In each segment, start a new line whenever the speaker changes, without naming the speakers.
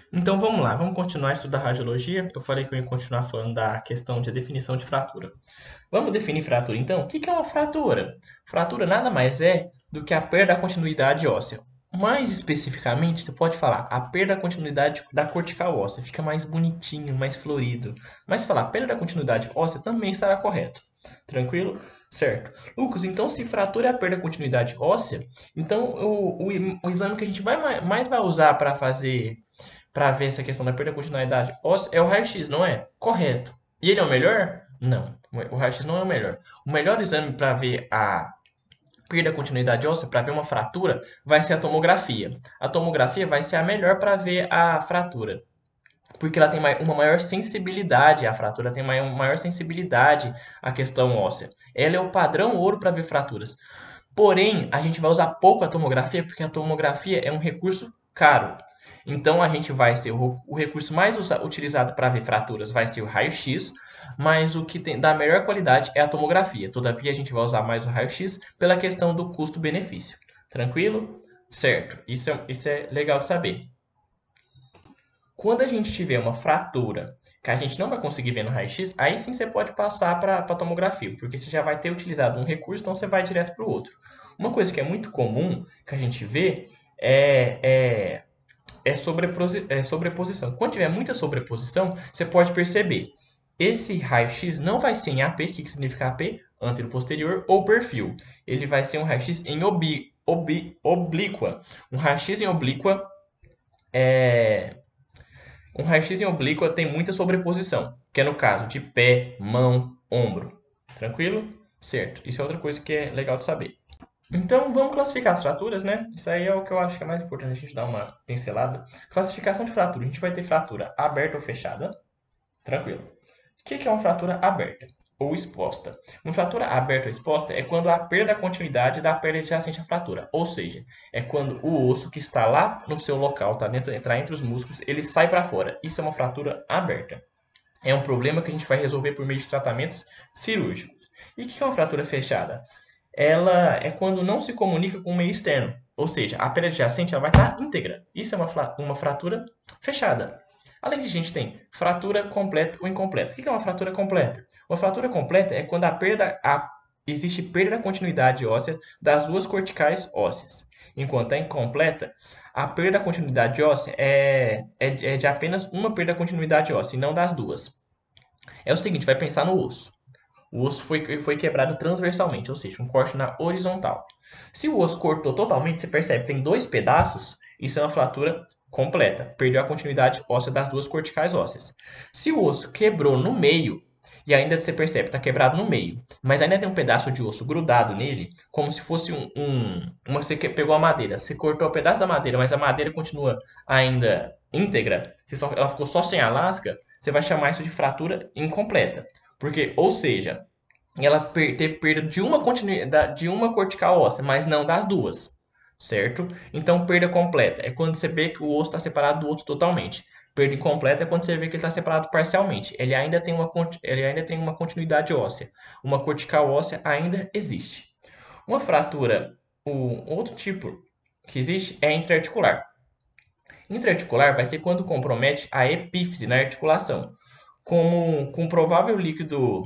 Então vamos lá, vamos continuar a estudar radiologia. Eu falei que eu ia continuar falando da questão de definição de fratura. Vamos definir fratura então? O que é uma fratura? Fratura nada mais é do que a perda da continuidade óssea. Mais especificamente, você pode falar a perda da continuidade da cortical óssea. Fica mais bonitinho, mais florido. Mas falar perda da continuidade óssea também estará correto. Tranquilo? Certo. Lucas, então se fratura é a perda da continuidade óssea, então o exame que a gente mais vai usar para ver essa questão da perda da continuidade óssea é o raio-x, não é? Correto. E ele é o melhor? Não. O raio-x não é o melhor. O melhor exame para ver a perda da continuidade óssea, para ver uma fratura, vai ser a tomografia. A tomografia vai ser a melhor para ver a fratura, porque ela tem uma maior sensibilidade, a fratura tem uma maior sensibilidade à questão óssea. Ela é o padrão ouro para ver fraturas. Porém, a gente vai usar pouco a tomografia, porque a tomografia é um recurso caro. Então, a gente vai ser o recurso mais utilizado para ver fraturas vai ser o raio-x, mas o que tem da melhor qualidade é a tomografia. Todavia, a gente vai usar mais o raio-x pela questão do custo-benefício. Tranquilo? Certo. Isso é legal de saber. Quando a gente tiver uma fratura que a gente não vai conseguir ver no raio-x, aí sim você pode passar para a tomografia, porque você já vai ter utilizado um recurso, então você vai direto para o outro. Uma coisa que é muito comum que a gente vê é sobreposição. Quando tiver muita sobreposição, você pode perceber. Esse raio-x não vai ser em AP, o que significa AP? Anterior-posterior ou perfil. Ele vai ser um raio-x em oblíqua. Um raio-x em oblíqua é, um raio-x em oblíqua tem muita sobreposição, que é no caso de pé, mão, ombro. Tranquilo? Certo. Isso é outra coisa que é legal de saber. Então, vamos classificar as fraturas, né? Isso aí é o que eu acho que é mais importante a gente dar uma pincelada. Classificação de fratura. A gente vai ter fratura aberta ou fechada. Tranquilo. O que é uma fratura aberta ou exposta? Uma fratura aberta ou exposta é quando há perda da continuidade da perda adjacente à fratura. Ou seja, é quando o osso que está lá no seu local, está entre os músculos, ele sai para fora. Isso é uma fratura aberta. É um problema que a gente vai resolver por meio de tratamentos cirúrgicos. E o que é uma fratura fechada? Ela é quando não se comunica com o meio externo. Ou seja, a pele adjacente ela vai estar íntegra. Isso é uma fratura fechada. Além disso, a gente tem fratura completa ou incompleta. O que é uma fratura completa? Uma fratura completa é quando existe perda da continuidade óssea das duas corticais ósseas. Enquanto a incompleta, a perda da continuidade óssea é de apenas uma perda da continuidade óssea e não das duas. É o seguinte, vai pensar no osso. O osso foi quebrado transversalmente, ou seja, um corte na horizontal. Se o osso cortou totalmente, você percebe que tem dois pedaços, isso é uma fratura completa. Perdeu a continuidade óssea das duas corticais ósseas. Se o osso quebrou no meio, e ainda você percebe que está quebrado no meio, mas ainda tem um pedaço de osso grudado nele, como se fosse você pegou a madeira, você cortou o pedaço da madeira, mas a madeira continua ainda íntegra, ela ficou só sem a lasca, você vai chamar isso de fratura incompleta. Porque, ou seja, ela teve perda de uma continuidade, de uma cortical óssea, mas não das duas, certo? Então, perda completa é quando você vê que o osso está separado do outro totalmente. Perda incompleta é quando você vê que ele está separado parcialmente. Ele ainda tem uma continuidade óssea. Uma cortical óssea ainda existe. Uma fratura, o outro tipo que existe é intraarticular. Intraarticular vai ser quando compromete a epífise na articulação, como com provável líquido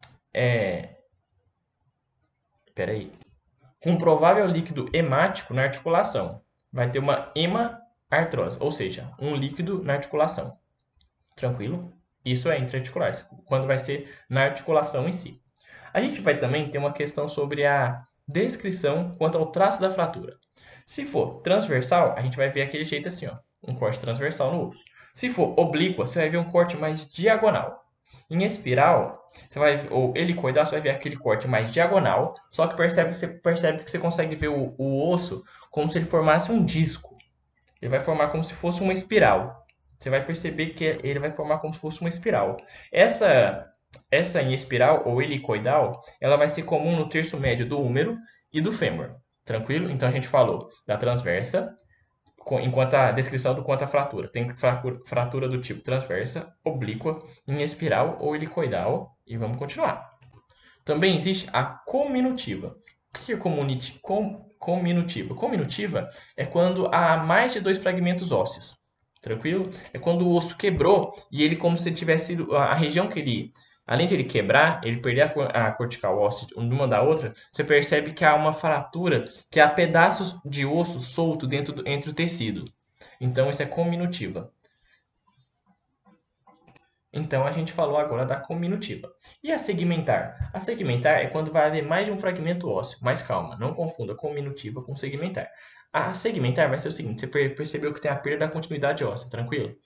peraí, com provável líquido hemático na articulação. Vai ter uma hemaartrose, ou seja, um líquido na articulação. Tranquilo? Isso é intraarticular, quando vai ser na articulação em si. A gente vai também ter uma questão sobre a descrição quanto ao traço da fratura. Se for transversal, a gente vai ver aquele jeito assim, ó, um corte transversal no osso. Se for oblíqua, você vai ver um corte mais diagonal. Em espiral, ou helicoidal, você vai ver aquele corte mais diagonal, só que você percebe que você consegue ver o osso como se ele formasse um disco. Ele vai formar como se fosse uma espiral. Você vai perceber que ele vai formar como se fosse uma espiral. Essa em espiral ou helicoidal, ela vai ser comum no terço médio do húmero e do fêmur. Tranquilo? Então a gente falou da transversa, enquanto a descrição do quanto a fratura. Tem fratura do tipo transversa, oblíqua, em espiral ou helicoidal. E vamos continuar. Também existe a cominutiva. O que é cominutiva? Cominutiva é quando há mais de dois fragmentos ósseos. Tranquilo? É quando o osso quebrou e ele como se tivesse a região que ele, além de ele quebrar, ele perder a cortical óssea de uma da outra, você percebe que há uma fratura, que há pedaços de osso solto entre o tecido. Então isso é cominutiva. Então a gente falou agora da cominutiva. E a segmentar? A segmentar é quando vai haver mais de um fragmento ósseo. Mas calma, não confunda cominutiva com segmentar. A segmentar vai ser o seguinte: você percebeu que tem a perda da continuidade óssea, tranquilo?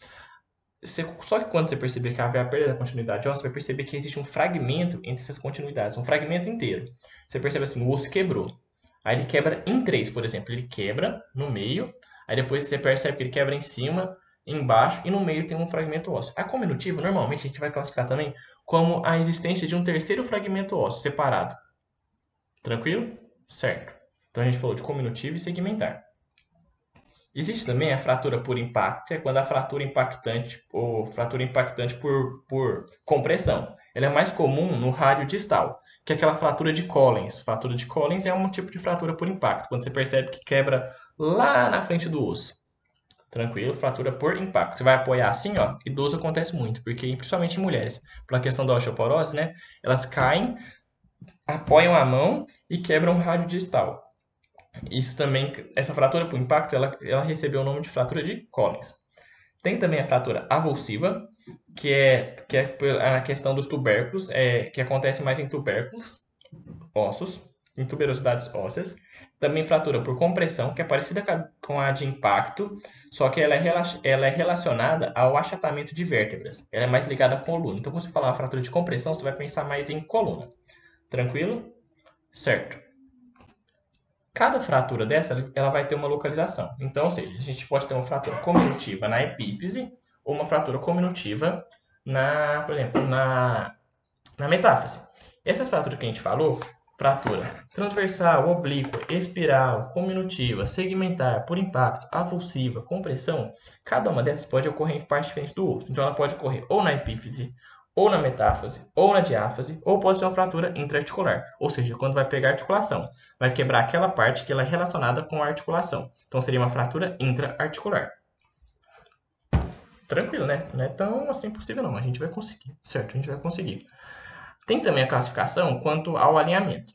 Só que quando você perceber que haver a perda da continuidade óssea, você vai perceber que existe um fragmento entre essas continuidades, um fragmento inteiro. Você percebe assim, o osso quebrou. Aí ele quebra em três, por exemplo. Ele quebra no meio, aí depois você percebe que ele quebra em cima, embaixo e no meio tem um fragmento ósseo. A cominutiva, normalmente, a gente vai classificar também como a existência de um terceiro fragmento ósseo separado. Tranquilo? Certo. Então a gente falou de cominutiva e segmentar. Existe também a fratura por impacto, que é quando a fratura impactante ou fratura impactante por compressão. Ela é mais comum no rádio distal, que é aquela fratura de Collins. Fratura de Collins é um tipo de fratura por impacto, quando você percebe que quebra lá na frente do osso. Tranquilo? Fratura por impacto. Você vai apoiar assim, ó. Idoso acontece muito, porque principalmente em mulheres, pela questão da osteoporose, né? Elas caem, apoiam a mão e quebram o rádio distal. Isso também, essa fratura por impacto, ela recebeu o nome de fratura de Collins. Tem também a fratura avulsiva, que é a questão dos tubérculos, que acontece mais em tubérculos ossos, em tuberosidades ósseas. Também fratura por compressão, que é parecida com a de impacto, só que ela é relacionada ao achatamento de vértebras. Ela é mais ligada à coluna. Então, quando você falar fratura de compressão, você vai pensar mais em coluna. Tranquilo? Certo. Cada fratura dessa, ela vai ter uma localização. Então, ou seja, a gente pode ter uma fratura cominutiva na epífise ou uma fratura cominutiva por exemplo, na metáfise. Essas fraturas que a gente falou, fratura transversal, oblíqua, espiral, cominutiva, segmentar, por impacto, avulsiva, compressão, cada uma dessas pode ocorrer em parte diferente do osso. Então, ela pode ocorrer ou na epífise, ou na metáfase, ou na diáfase, ou pode ser uma fratura intraarticular, ou seja, quando vai pegar a articulação, vai quebrar aquela parte que ela é relacionada com a articulação. Então seria uma fratura intraarticular. Tranquilo, né? Não é tão assim possível não, a gente vai conseguir, certo? A gente vai conseguir. Tem também a classificação quanto ao alinhamento.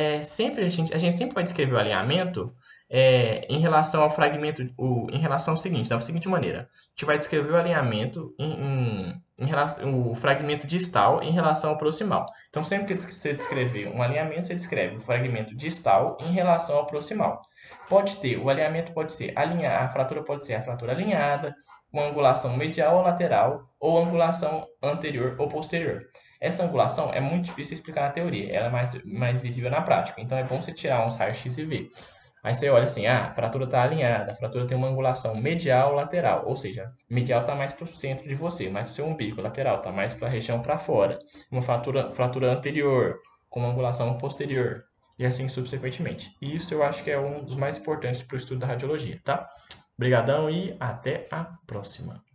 A gente sempre vai descrever o alinhamento em relação ao fragmento, em relação ao seguinte, da seguinte maneira. A gente vai descrever o alinhamento em relação, o fragmento distal em relação ao proximal. Então, sempre que você descrever um alinhamento, você descreve o fragmento distal em relação ao proximal. O alinhamento pode ser a fratura pode ser a fratura alinhada, uma angulação medial ou lateral, ou angulação anterior ou posterior. Essa angulação é muito difícil de explicar na teoria, ela é mais visível na prática. Então é bom você tirar uns raios-x e ver. Aí você olha assim, a fratura está alinhada, a fratura tem uma angulação medial ou lateral, ou seja, medial está mais para o centro de você, mais para o seu umbigo, lateral está mais para a região para fora. Uma fratura anterior, com uma angulação posterior, e assim subsequentemente. E isso eu acho que é um dos mais importantes para o estudo da radiologia, tá? Obrigadão e até a próxima.